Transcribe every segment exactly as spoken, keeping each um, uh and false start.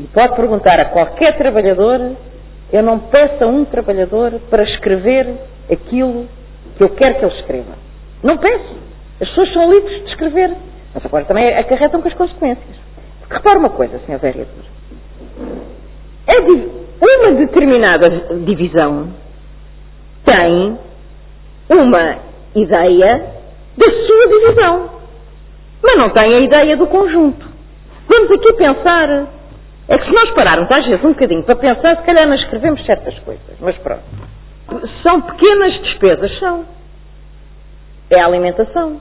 E pode perguntar a qualquer trabalhador, eu não peço a um trabalhador para escrever aquilo que eu quero que ele escreva. Não peço. As pessoas são livres de escrever. Mas agora também acarretam com as consequências. Porque repara uma coisa, senhor Vereador. É uma determinada divisão tem uma ideia da sua divisão. Mas não tem a ideia do conjunto. Vamos aqui pensar. É que se nós pararmos às vezes um bocadinho para pensar, se calhar não escrevemos certas coisas. Mas pronto. São pequenas despesas, são. É a alimentação.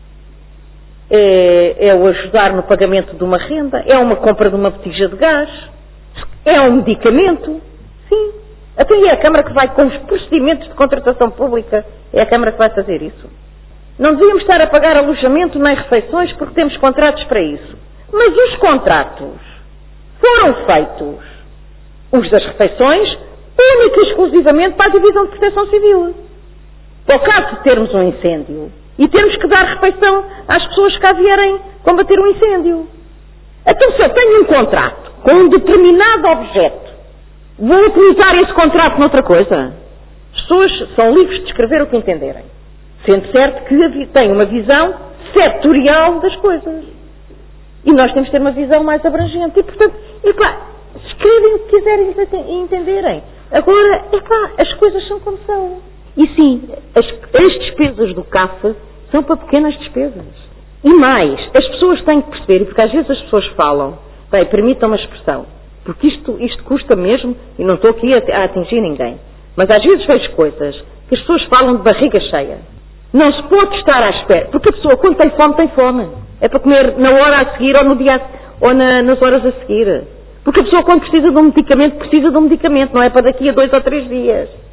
É, é o ajudar no pagamento de uma renda. É uma compra de uma botija de gás. É um medicamento. Sim. Até é a Câmara que vai, com os procedimentos de contratação pública, é a Câmara que vai fazer isso. Não devíamos estar a pagar alojamento nem refeições porque temos contratos para isso. Mas os contratos foram feitos, os das refeições, única e exclusivamente para a Divisão de Proteção Civil. Para o caso de termos um incêndio e termos que dar refeição às pessoas que cá vierem combater um incêndio. Então, se eu tenho um contrato com um determinado objeto, vou utilizar esse contrato noutra coisa? As pessoas são livres de escrever o que entenderem. Sendo certo que têm uma visão setorial das coisas. E nós temos que ter uma visão mais abrangente. E, portanto, epá, escrevem o que quiserem e entenderem. Agora, epá, as coisas são como são. E sim, as, as despesas do C A F são para pequenas despesas. E mais, as pessoas têm que perceber, porque às vezes as pessoas falam, bem, permitam uma expressão, porque isto, isto custa mesmo, e não estou aqui a, a atingir ninguém, mas às vezes vejo coisas que as pessoas falam de barriga cheia. Não se pode estar à espera, porque a pessoa quando tem fome, tem fome. É para comer na hora a seguir ou, no dia, ou na, nas horas a seguir. Porque a pessoa quando precisa de um medicamento, precisa de um medicamento, não é para daqui a dois ou três dias.